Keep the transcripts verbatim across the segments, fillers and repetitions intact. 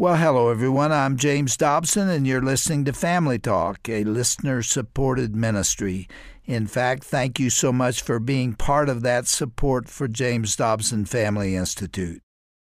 Well, hello, everyone. I'm James Dobson, and you're listening to Family Talk, a listener-supported ministry. In fact, thank you so much for being part of that support for James Dobson Family Institute.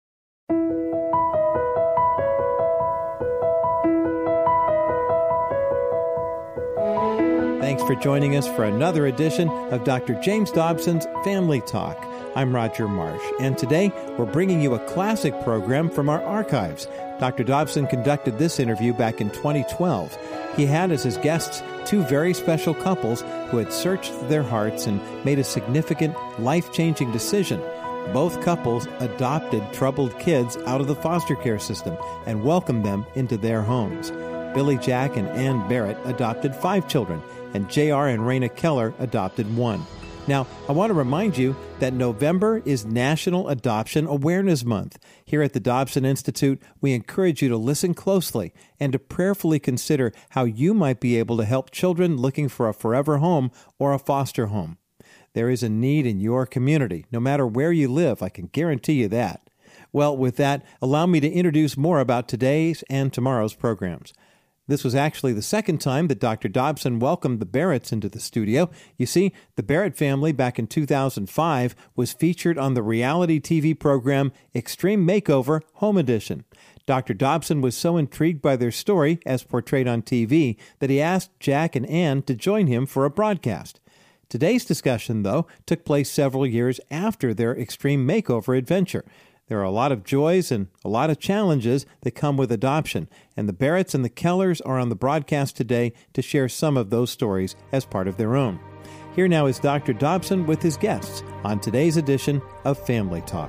Thanks for joining us for another edition of Doctor James Dobson's Family Talk. I'm Roger Marsh, and today we're bringing you a classic program from our archives. Doctor Dobson conducted this interview back in twenty twelve. He had as his guests two very special couples who had searched their hearts and made a significant, life-changing decision. Both couples adopted troubled kids out of the foster care system and welcomed them into their homes. Billy Jack and Ann Barrett adopted five children, and J R and Raina Keller adopted one. Now, I want to remind you that November is National Adoption Awareness Month. Here at the Dobson Institute, we encourage you to listen closely and to prayerfully consider how you might be able to help children looking for a forever home or a foster home. There is a need in your community, no matter where you live, I can guarantee you that. Well, with that, allow me to introduce more about today's and tomorrow's programs. This was actually the second time that Doctor Dobson welcomed the Barretts into the studio. You see, the Barrett family back in two thousand five was featured on the reality T V program Extreme Makeover Home Edition. Doctor Dobson was so intrigued by their story, as portrayed on T V, that he asked Jack and Ann to join him for a broadcast. Today's discussion, though, took place several years after their Extreme Makeover adventure. There are a lot of joys and a lot of challenges that come with adoption, and the Barretts and the Kellers are on the broadcast today to share some of those stories as part of their own. Here now is Doctor Dobson with his guests on today's edition of Family Talk.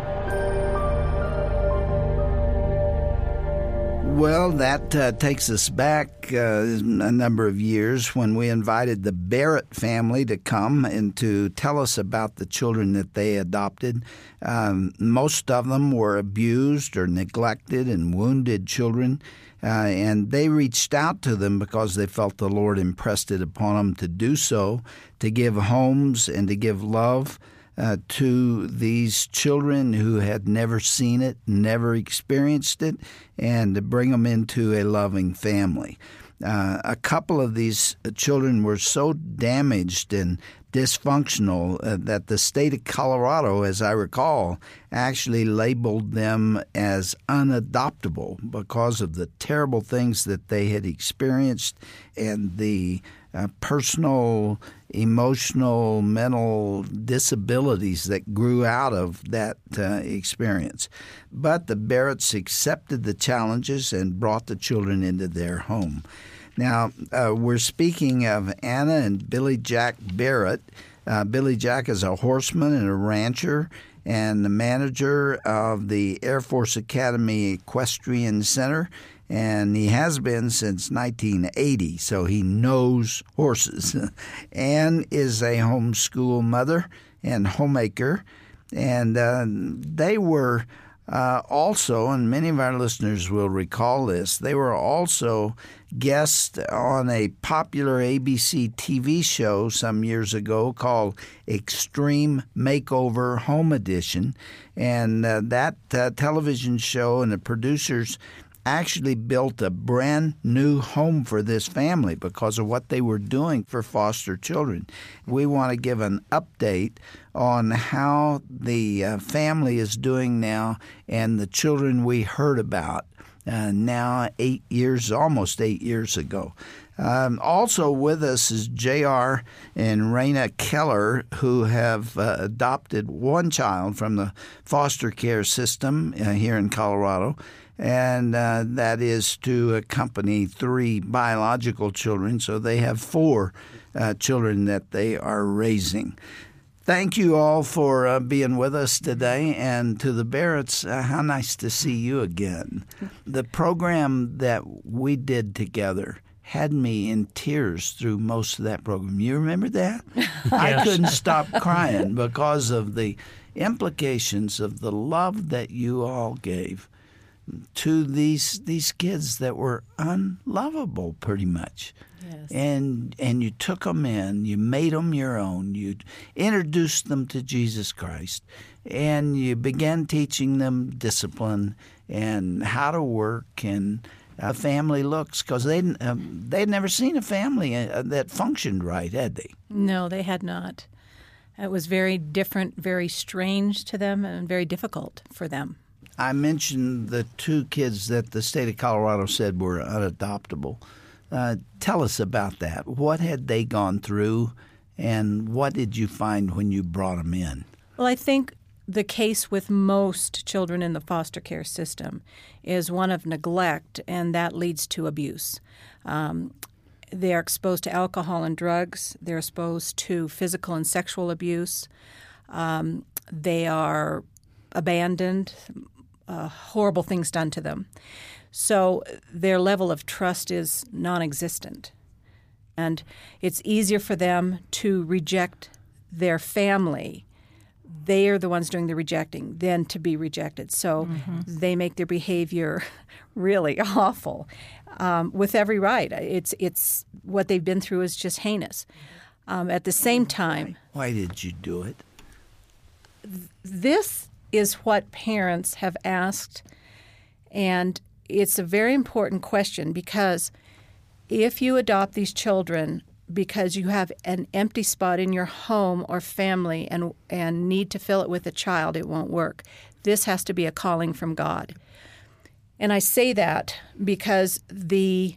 Well, that uh, takes us back uh, a number of years when we invited the Barrett family to come and to tell us about the children that they adopted. Um, most of them were abused or neglected and wounded children, uh, and they reached out to them because they felt the Lord impressed it upon them to do so, to give homes and to give love Uh, to these children who had never seen it, never experienced it, and to bring them into a loving family. Uh, a couple of these children were so damaged and dysfunctional uh, that the state of Colorado, as I recall, actually labeled them as unadoptable because of the terrible things that they had experienced and the uh, personal, emotional, mental disabilities that grew out of that uh, experience. But the Barretts accepted the challenges and brought the children into their home. Now, uh, we're speaking of Anna and Billy Jack Barrett. Uh, Billy Jack is a horseman and a rancher and the manager of the Air Force Academy Equestrian Center, and he has been since nineteen eighty, so he knows horses. Ann is a homeschool mother and homemaker, and uh, they were Uh, also, and many of our listeners will recall this, they were also guests on a popular A B C T V show some years ago called Extreme Makeover Home Edition. And uh, that uh, television show and the producers actually built a brand new home for this family because of what they were doing for foster children. We want to give an update on how the uh, family is doing now and the children we heard about uh, now eight years, almost eight years ago. Um, also with us is J R and Raina Keller, who have uh, adopted one child from the foster care system uh, here in Colorado, and uh, that is to accompany three biological children. So they have four uh, children that they are raising. Thank you all for uh, being with us today. And to the Barretts, uh, how nice to see you again. The program that we did together had me in tears through most of that program. You remember that? I couldn't stop crying because of the implications of the love that you all gave to these these kids that were unlovable, pretty much. Yes. And and you took them in, you made them your own, you introduced them to Jesus Christ, and you began teaching them discipline and how to work and a family looks, because they'd, um, they'd never seen a family uh, that functioned right, had they? No, they had not. It was very different, very strange to them, and very difficult for them. I mentioned the two kids that the state of Colorado said were unadoptable. Uh, tell us about that. What had they gone through, and what did you find when you brought them in? Well, I think the case with most children in the foster care system is one of neglect, and that leads to abuse. Um, they are exposed to alcohol and drugs. They're exposed to physical and sexual abuse. Um, they are abandoned, uh, horrible things done to them. So their level of trust is non-existent. And it's easier for them to reject their family. They are the ones doing the rejecting than to be rejected. So mm-hmm. they make their behavior really awful um, with every right. It's it's what they've been through is just heinous. Um, at the same time, why did you do it? Th- this is what parents have asked, and it's a very important question, because if you adopt these children because you have an empty spot in your home or family and and need to fill it with a child, it won't work. This has to be a calling from God. And I say that because the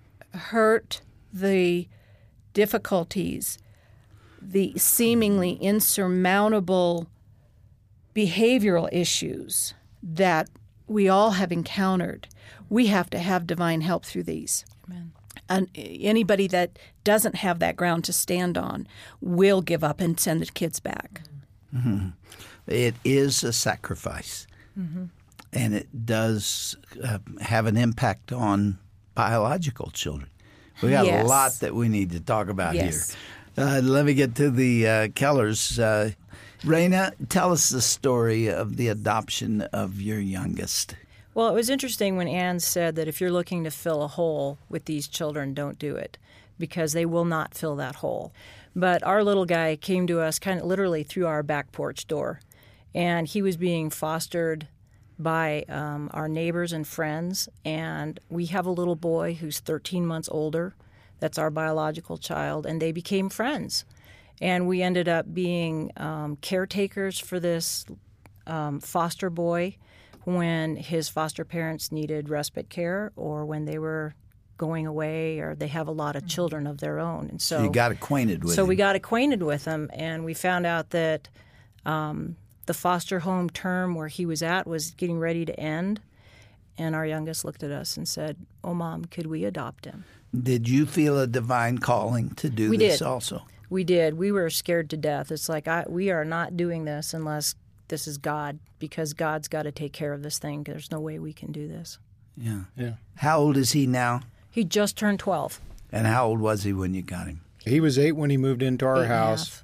hurt, the difficulties, the seemingly insurmountable behavioral issues that we all have encountered, we have to have divine help through these. Amen. And anybody that doesn't have that ground to stand on will give up and send the kids back. Mm-hmm. It is a sacrifice, mm-hmm. and it does uh, have an impact on biological children. We got yes. a lot that we need to talk about yes. here. Uh, let me get to the uh, Kellers. Uh, Raina, tell us the story of the adoption of your youngest. Well, it was interesting when Ann said that if you're looking to fill a hole with these children, don't do it, because they will not fill that hole. But our little guy came to us kind of literally through our back porch door, and he was being fostered by um, our neighbors and friends, and we have a little boy who's thirteen months older. That's our biological child, and they became friends. And we ended up being um, caretakers for this um, foster boy when his foster parents needed respite care or when they were going away or they have a lot of children of their own. And so, so you got acquainted with so him. So we got acquainted with him, and we found out that um, the foster home term where he was at was getting ready to end. And our youngest looked at us and said, "Oh, Mom, could we adopt him?" Did you feel a divine calling to do we this did. also? We did. We were scared to death. It's like, I, we are not doing this unless this is God, because God's got to take care of this thing. There's no way we can do this. Yeah. Yeah. How old is he now? He just turned twelve. And how old was he when you got him? He was eight when he moved into our Eight house.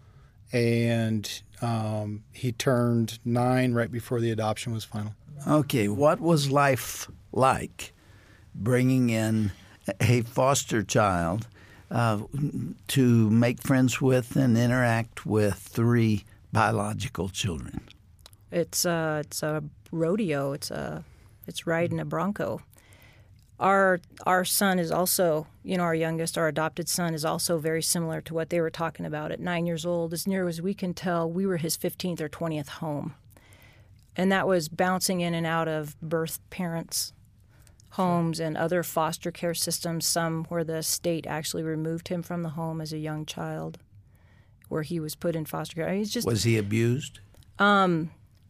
And, and um, he turned nine right before the adoption was final. Okay. What was life like bringing in a foster child uh, to make friends with and interact with three biological children? It's a, it's a rodeo. It's a it's riding a bronco. Our our son is also, you know, our youngest, our adopted son is also very similar to what they were talking about. At nine years old, as near as we can tell, we were his fifteenth or twentieth home. And that was bouncing in and out of birth parents' homes and other foster care systems, some where the state actually removed him from the home as a young child, where he was put in foster care. I mean, he's just, was he abused? Um,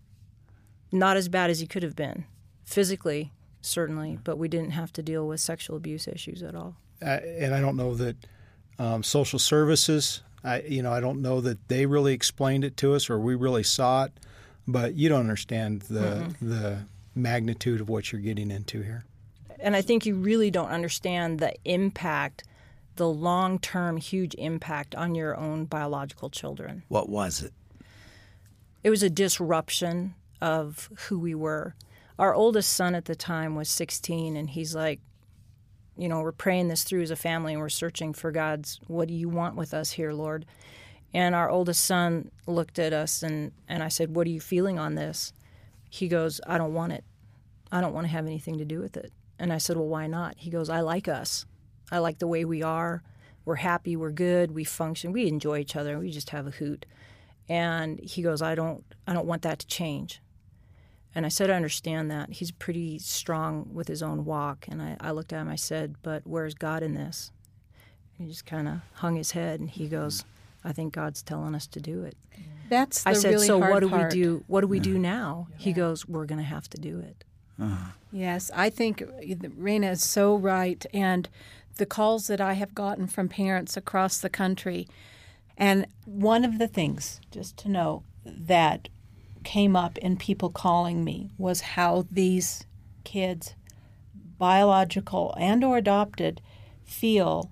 not as bad as he could have been. Physically, certainly, but we didn't have to deal with sexual abuse issues at all. Uh, and I don't know that um, social services, I, you know, I don't know that they really explained it to us or we really saw it, but you don't understand the mm-hmm. the magnitude of what you're getting into here. And I think you really don't understand the impact, the long-term huge impact on your own biological children. What was it? It was a disruption of who we were. Our oldest son at the time was sixteen, and he's like, you know, we're praying this through as a family, and we're searching for God's, what do you want with us here, Lord? And our oldest son looked at us, and, and I said, what are you feeling on this? He goes, I don't want it. I don't want to have anything to do with it. And I said, well, why not? He goes, I like us. I like the way we are. We're happy. We're good. We function. We enjoy each other. We just have a hoot. And he goes, I don't, I don't want that to change. And I said, I understand that. He's pretty strong with his own walk. And I, I looked at him, I said, but where's God in this? He just kind of hung his head, and he goes, I think God's telling us to do it. That's the I said, really so hard what do part. we do? What do we do now? He goes, we're going to have to do it. Uh-huh. Yes, I think Raina is so right. And the calls that I have gotten from parents across the country, and one of the things, just to know, that came up in people calling me was how these kids, biological and or adopted, feel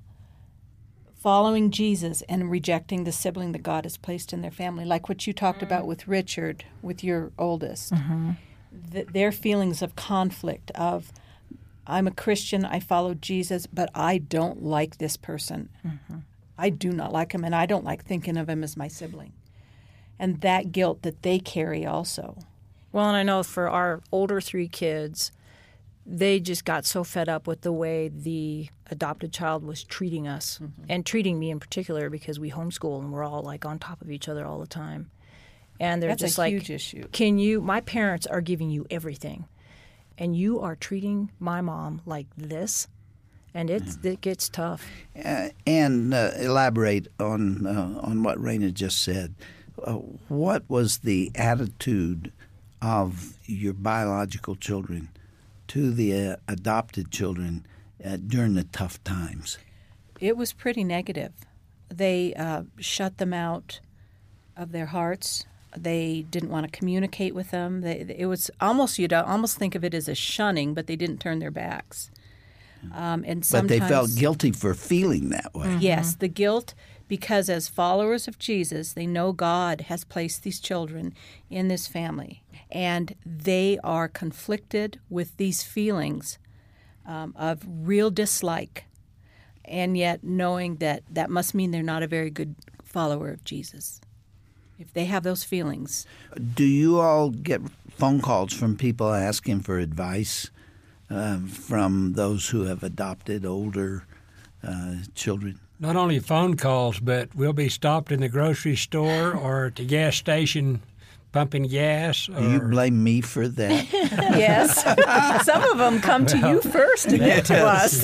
following Jesus and rejecting the sibling that God has placed in their family, like what you talked about with Richard, with your oldest. Mm-hmm. The, their feelings of conflict, of I'm a Christian, I follow Jesus, but I don't like this person. Mm-hmm. I do not like him, and I don't like thinking of him as my sibling. And that guilt that they carry also. Well, and I know for our older three kids, they just got so fed up with the way the adopted child was treating us, mm-hmm. and treating me in particular, because we homeschool and we're all like on top of each other all the time. And they're That's just a like, huge issue. Can you, my parents are giving you everything, and you are treating my mom like this? And it's, mm. it gets tough. Uh, and uh, elaborate on uh, on what Raina just said. Uh, what was the attitude of your biological children to the uh, adopted children uh, during the tough times? It was pretty negative. They uh, shut them out of their hearts. They didn't want to communicate with them. They, it was almost, you'd almost think of it as a shunning, but they didn't turn their backs. Um, and but they felt guilty for feeling that way. Mm-hmm. Yes, the guilt, because as followers of Jesus, they know God has placed these children in this family, and they are conflicted with these feelings um, of real dislike, and yet knowing that that must mean they're not a very good follower of Jesus. If they have those feelings. Do you all get phone calls from people asking for advice uh, from those who have adopted older uh, children? Not only phone calls, but we'll be stopped in the grocery store or at the gas station pumping gas. Or... Do you blame me for that? Yes. Some of them come to you first and then to us.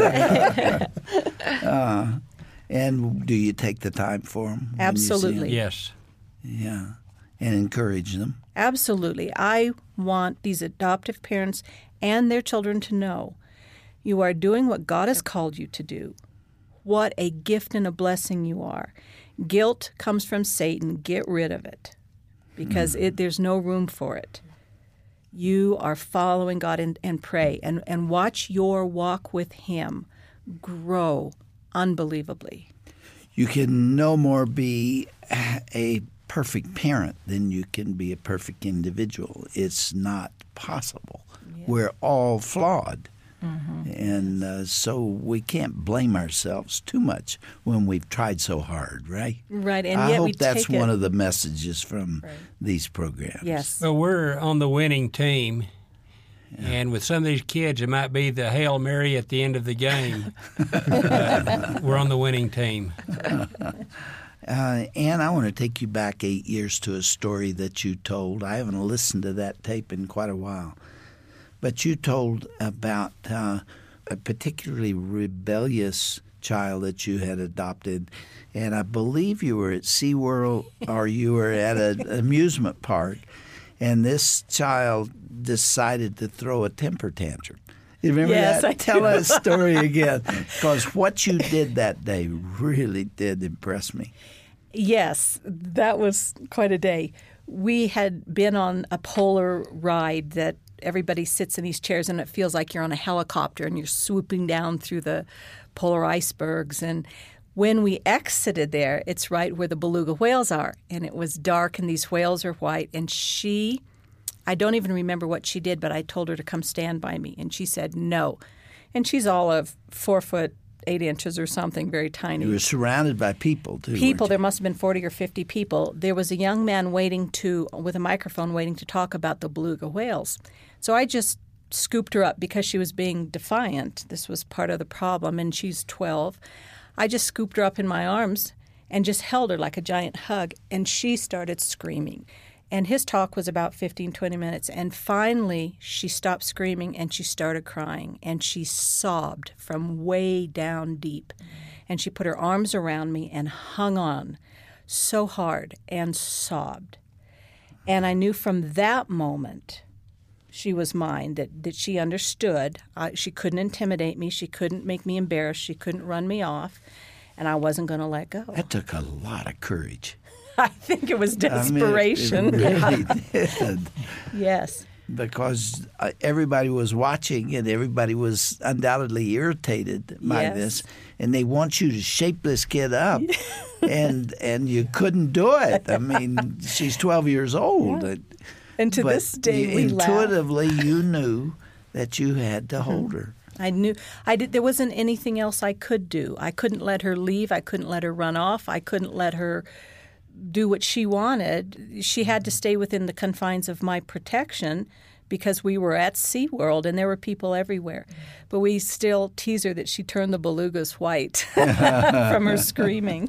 uh, and do you take the time for them? Absolutely. Yes. Yeah, and encourage them. Absolutely. I want these adoptive parents and their children to know you are doing what God has called you to do. What a gift and a blessing you are. Guilt comes from Satan. Get rid of it, because mm. it, there's no room for it. You are following God, and, and pray and, and watch your walk with Him grow unbelievably. You can no more be a perfect parent than you can be a perfect individual. It's not possible. Yeah. We're all flawed. Mm-hmm. And uh, so we can't blame ourselves too much when we've tried so hard, right? Right, and I yet hope we that's take one it. of the messages from right. these programs. Yes. Well, we're on the winning team. Yeah. And with some of these kids, it might be the Hail Mary at the end of the game. uh, we're on the winning team. Uh, Ann, I want to take you back eight years to a story that you told. I haven't listened to that tape in quite a while. But you told about uh, a particularly rebellious child that you had adopted. And I believe you were at SeaWorld or you were at an amusement park. And this child decided to throw a temper tantrum. You remember yes, that? I Tell do. that story again. Because what you did that day really did impress me. Yes, that was quite a day. We had been on a polar ride that everybody sits in these chairs and it feels like you're on a helicopter and you're swooping down through the polar icebergs. And when we exited there, it's right where the beluga whales are. And it was dark and these whales are white. And she, I don't even remember what she did, but I told her to come stand by me. And she said no. And she's all of four foot eight inches or something, very tiny. You were surrounded by people, too. People. There must have been forty or fifty people. There was a young man waiting to, with a microphone, waiting to talk about the beluga whales. So I just scooped her up because she was being defiant. This was part of the problem, and she's twelve. I just scooped her up in my arms and just held her like a giant hug, and she started screaming. And his talk was about fifteen, twenty minutes, and finally she stopped screaming and she started crying, and she sobbed from way down deep. And she put her arms around me and hung on so hard and sobbed. And I knew from that moment she was mine, that, that she understood. Uh, she couldn't intimidate me. She couldn't make me embarrassed. She couldn't run me off. And I wasn't going to let go. That took a lot of courage. I think it was desperation. I mean, it, it really did. Yes. Because uh, everybody was watching, and everybody was undoubtedly irritated by Yes. this, and they want you to shape this kid up, and and you couldn't do it. I mean, she's twelve years old. Yeah. And to but this day, we intuitively, laugh. you knew that you had to hold her. I knew I did. There wasn't anything else I could do. I couldn't let her leave. I couldn't let her run off. I couldn't let her do what she wanted. She had to stay within the confines of my protection because we were at SeaWorld and there were people everywhere. But we still tease her that she turned the belugas white from her screaming.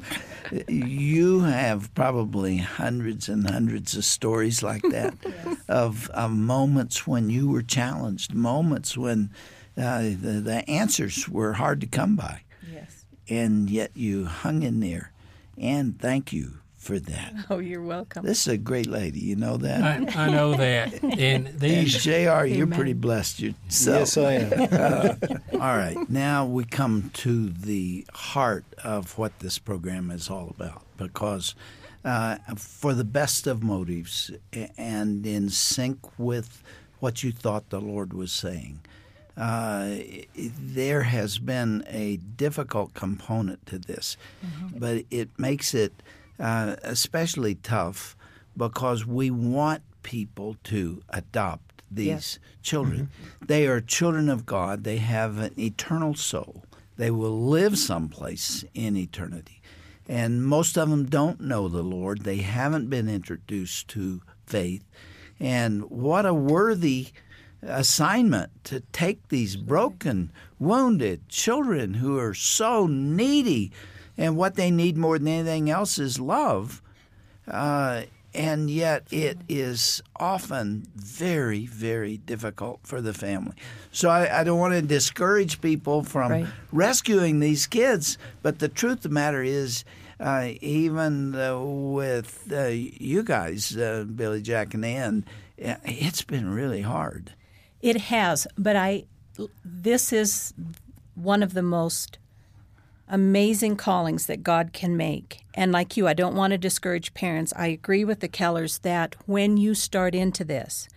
You have probably hundreds and hundreds of stories like that Yes. of, of moments when you were challenged, moments when uh, the, the answers were hard to come by. Yes. And yet you hung in there. And thank you for that. Oh, you're welcome. This is a great lady. You know that? I, I know that. And And these, J R, you're Amen. pretty blessed yourself. Yes, I am. All right. Now we come to the heart of what this program is all about, because uh, for the best of motives and in sync with what you thought the Lord was saying, uh, there has been a difficult component to this, mm-hmm. but it makes it uh, especially tough because we want people to adopt these Yes. children. Mm-hmm. They are children of God. They have an eternal soul. They will live someplace in eternity. And most of them don't know the Lord. They haven't been introduced to faith. And what a worthy assignment to take these broken, wounded children who are so needy, and what they need more than anything else is love. Uh, and yet it is often very, very difficult for the family. So I, I don't want to discourage people from Right. rescuing these kids, but the truth of the matter is, uh, even uh, with uh, you guys, uh, Billy, Jack, and Ann, it's been really hard. It has, but I. This is one of the most amazing callings that God can make. And like you, I don't want to discourage parents. I agree with the Kellers that when you start into this,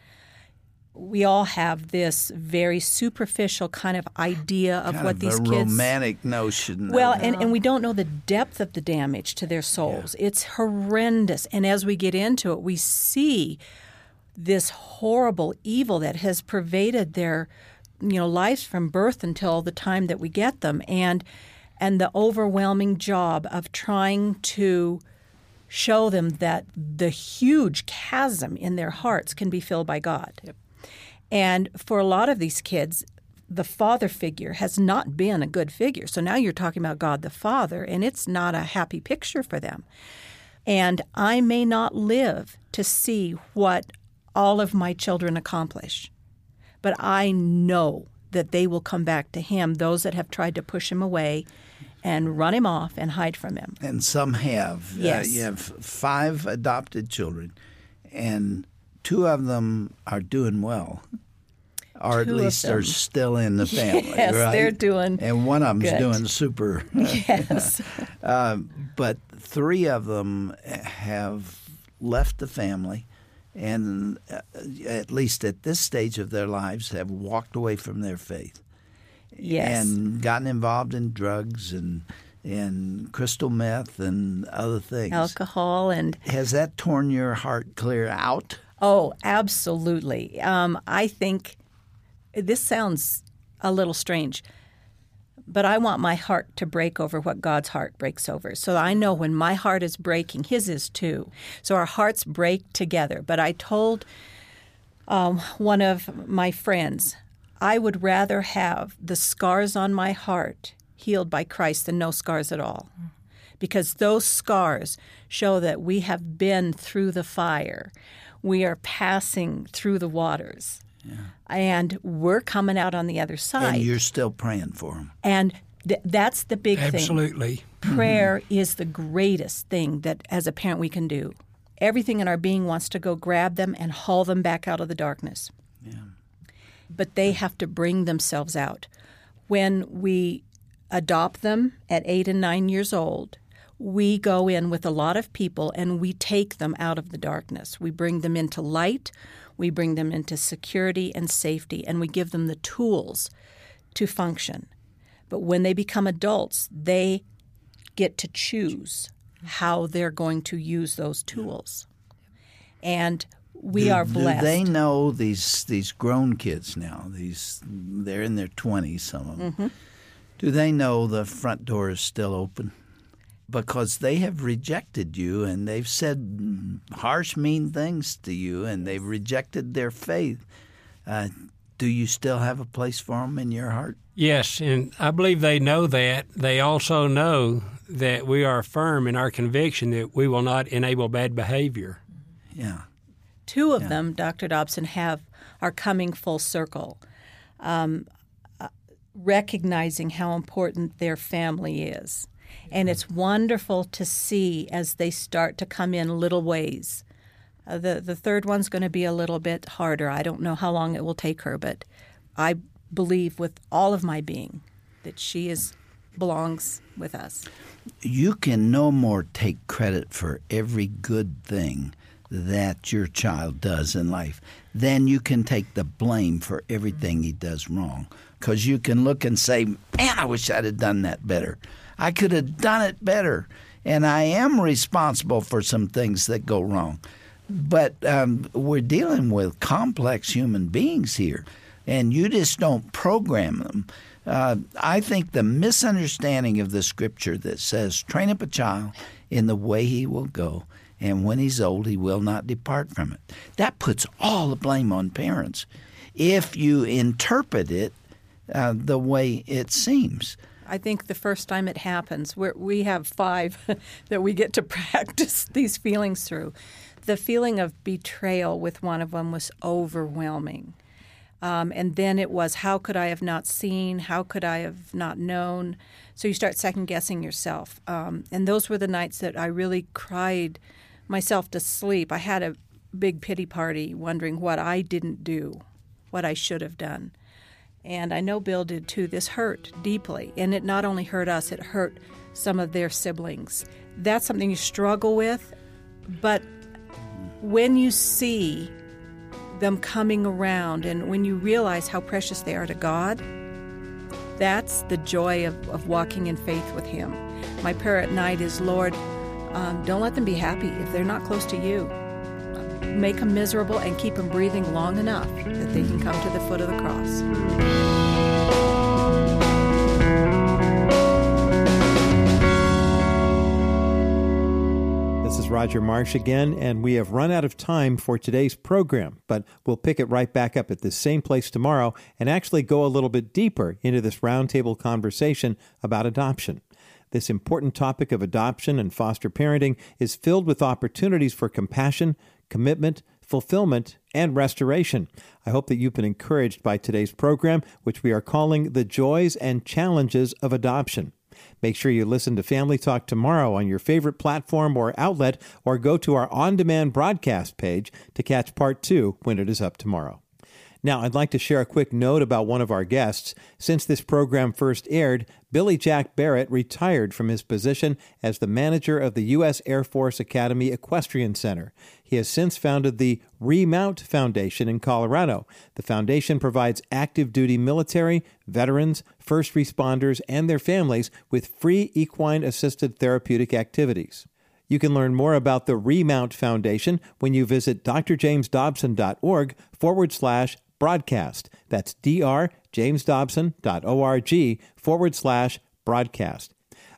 we all have this very superficial kind of idea of Kind what of these a kids. romantic notion. Well, of, and, and we don't know the depth of the damage to their souls. It's horrendous. And as we get into it, we see this horrible evil that has pervaded their, you know, lives from birth until the time that we get them, and and the overwhelming job of trying to show them that the huge chasm in their hearts can be filled by God. Yep. And for a lot of these kids, the father figure has not been a good figure. So now you're talking about God the Father, and it's not a happy picture for them. And I may not live to see what all of my children accomplish, but I know that they will come back to Him, those that have tried to push Him away and run Him off and hide from Him. And some have. Yes. Uh, you have five adopted children, and two of them are doing well, or Two at of least are them. still in the family. Yes, right? they're doing And one of them's good. doing super. Yes. uh, but three of them have left the family, and uh, at least at this stage of their lives, have walked away from their faith. Yes. And gotten involved in drugs and and crystal meth and other things. Alcohol and Has that torn your heart clear out? oh, absolutely. Um, I think this sounds a little strange, but I want my heart to break over what God's heart breaks over. So I know when my heart is breaking, His is too. So our hearts break together. But I told um, one of my friends, I would rather have the scars on my heart healed by Christ than no scars at all. Because those scars show that we have been through the fire. We are passing through the waters. Yeah. And we're coming out on the other side. And you're still praying for them. And th- that's the big Absolutely. thing. Absolutely. Prayer mm-hmm. is the greatest thing that as a parent we can do. Everything in our being wants to go grab them and haul them back out of the darkness. Yeah. But they have to bring themselves out. When we adopt them at eight and nine years old, we go in with a lot of people and we take them out of the darkness. We bring them into light, we bring them into security and safety, and we give them the tools to function. But when they become adults, they get to choose how they're going to use those tools. And we do, are blessed. Do they know, these these grown kids now, these they're in their twenties, some of them, mm-hmm. do they know the front door is still open? Because they have rejected you and they've said harsh, mean things to you and they've rejected their faith. Uh, do you still have a place for them in your heart? Yes, and I believe they know that. They also know that we are firm in our conviction that we will not enable bad behavior. Yeah. Two of yeah. them, Doctor Dobson, have are coming full circle, um, uh, recognizing how important their family is. And it's wonderful to see as they start to come in little ways. Uh, the the third one's going to be a little bit harder. I don't know how long it will take her, but I believe with all of my being that she is belongs with us. You can no more take credit for every good thing that your child does in life than you can take the blame for everything he does wrong. Because you can look and say, man, I wish I'd have done that better. I could have done it better, and I am responsible for some things that go wrong. But um, we're dealing with complex human beings here, and you just don't program them. Uh, I think the misunderstanding of the Scripture that says, train up a child in the way he will go, and when he's old, he will not depart from it. That puts all the blame on parents if you interpret it uh, the way it seems. I think the first time it happens, we're, we have five that we get to practice these feelings through. The feeling of betrayal with one of them was overwhelming. Um, and then it was, how could I have not seen? How could I have not known? So you start second-guessing yourself. Um, and those were the nights that I really cried myself to sleep. I had a big pity party wondering what I didn't do, what I should have done. And I know Bill did too. This hurt deeply. And it not only hurt us, it hurt some of their siblings. That's something you struggle with. But when you see them coming around and when you realize how precious they are to God, that's the joy of, of walking in faith with Him. My prayer at night is, Lord, um, don't let them be happy if they're not close to you. Make them miserable and keep them breathing long enough that they can come to the foot of the cross. This is Roger Marsh again, and we have run out of time for today's program, but we'll pick it right back up at the same place tomorrow and actually go a little bit deeper into this roundtable conversation about adoption. This important topic of adoption and foster parenting is filled with opportunities for compassion, commitment, fulfillment, and restoration. I hope that you've been encouraged by today's program, which we are calling The Joys and Challenges of Adoption. Make sure you listen to Family Talk tomorrow on your favorite platform or outlet, or go to our on-demand broadcast page to catch part two when it is up tomorrow. Now, I'd like to share a quick note about one of our guests. Since this program first aired, Billy Jack Barrett retired from his position as the manager of the U S Air Force Academy Equestrian Center. He has since founded the Remount Foundation in Colorado. The foundation provides active duty military, veterans, first responders, and their families with free equine-assisted therapeutic activities. You can learn more about the Remount Foundation when you visit drjamesdobson.org forward slash broadcast. That's drjamesdobson.org forward slash broadcast.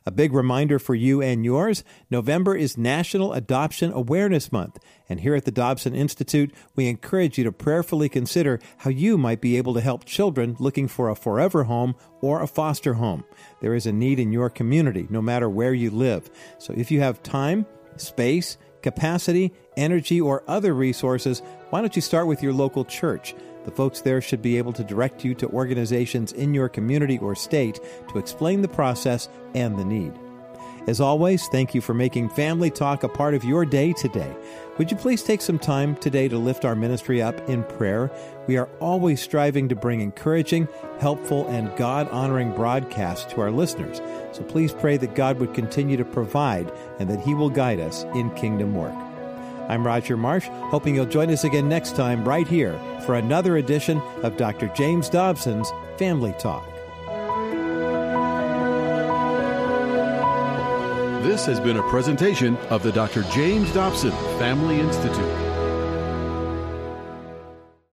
A big reminder for you and yours, November is National Adoption Awareness Month, and here at the Dobson Institute, we encourage you to prayerfully consider how you might be able to help children looking for a forever home or a foster home. There is a need in your community, no matter where you live. So if you have time, space, capacity, energy, or other resources, why don't you start with your local church? The folks there should be able to direct you to organizations in your community or state to explain the process and the need. As always, thank you for making Family Talk a part of your day today. Would you please take some time today to lift our ministry up in prayer? We are always striving to bring encouraging, helpful, and God-honoring broadcasts to our listeners. So please pray that God would continue to provide and that He will guide us in kingdom work. I'm Roger Marsh, hoping you'll join us again next time right here for another edition of Doctor James Dobson's Family Talk. This has been a presentation of the Doctor James Dobson Family Institute.